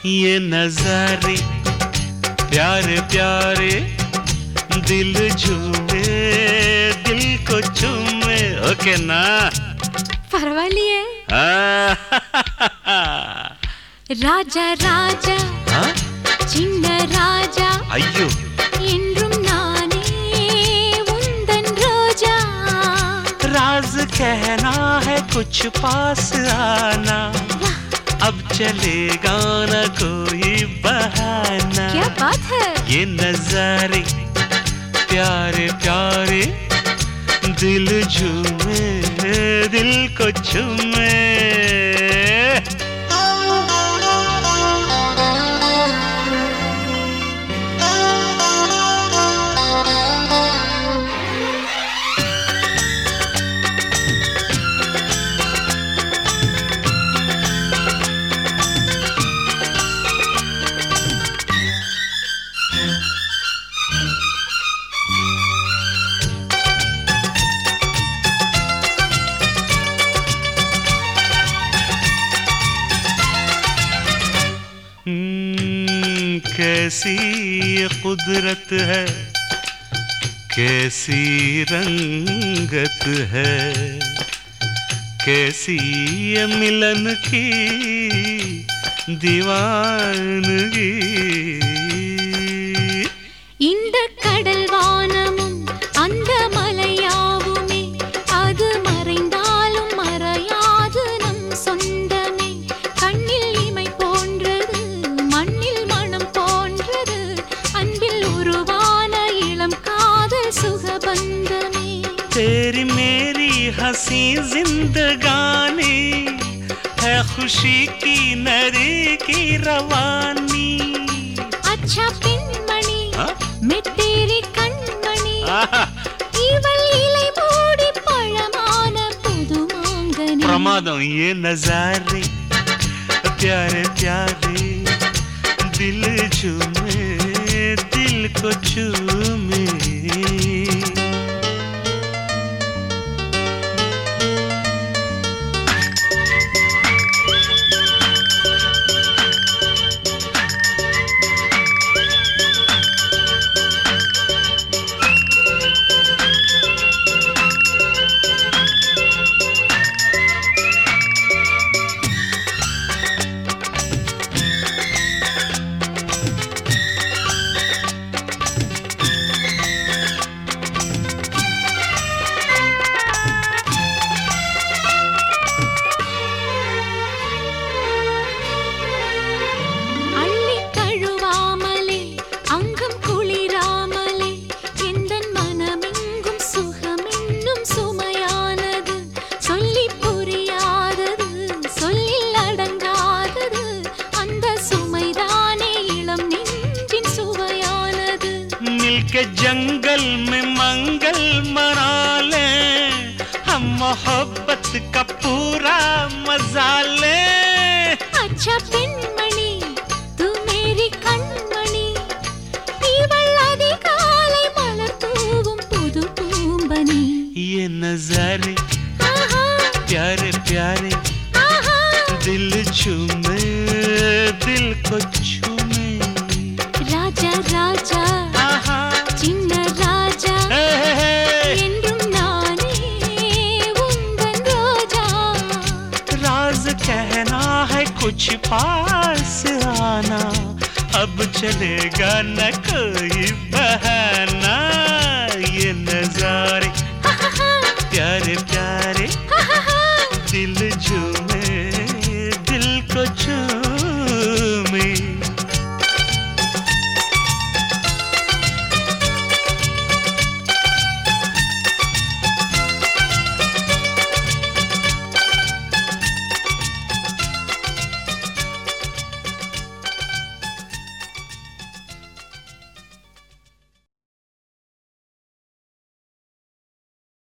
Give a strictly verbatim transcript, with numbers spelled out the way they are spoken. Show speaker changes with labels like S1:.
S1: ये नजारे प्यारे प्यारे दिल झूमे दिल को चूमे ओके ना
S2: परवालिए राजा राजा चिन्न राजा
S1: अय्यो
S2: என்றும் நானே உந்தன் ரோஜா
S1: राज कहना है कुछ पास आना अब चलेगा ना कोई बहाना
S2: क्या बात है
S1: ये नजारे प्यारे प्यारे दिल झूमे दिल को चूमे कैसी ये कुदरत है कैसी रंगत है कैसी ये मिलन की दीवानगी
S2: இந்த கடல் வானமும் அந்த மலையாவுமே அது மறைந்தாலும் மறையாது நம் சொந்தமே கண்ணில் இமை போன்றது மண்ணில் மனம் போன்றது அன்பில் உருவான இளம் காதல் சுகபந்தமே
S1: तेरी मेरी हंसी जिंदगानी है खुशी की नरी की रवानी
S2: अच्छा पिनमणि मैं तेरी कण्मणि इवल इலை மூடி பழமான புது மாங்கனி
S1: प्रमादम ये नजारे प्यारे प्यारे दिल झूमे दिल को चूमे के जंगल में मंगल मना ले हम मोहब्बत का पूरा मजा ले
S2: अच्छा पिनमणि तू मेरी कण्मणि इवल अधिकाலை மலர் தூவும் புது பூம்பனி
S1: ये नजारे प्यारे प्यारे दिल झूमे दिल को चूमे
S2: राजा राजा चिन्न राजा என்றும் நானே உந்தன் ரோஜா
S1: राज कहना है कुछ पास आना अब चलेगा न कोई बहाना